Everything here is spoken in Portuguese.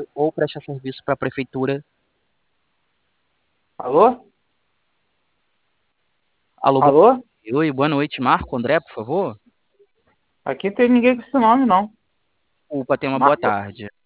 ou prestar serviço para a prefeitura. Alô? Alô, Alô? oi, boa noite, Marco André, por favor. Aqui não tem ninguém com esse nome, não. Opa, tenha uma boa Marco, tarde.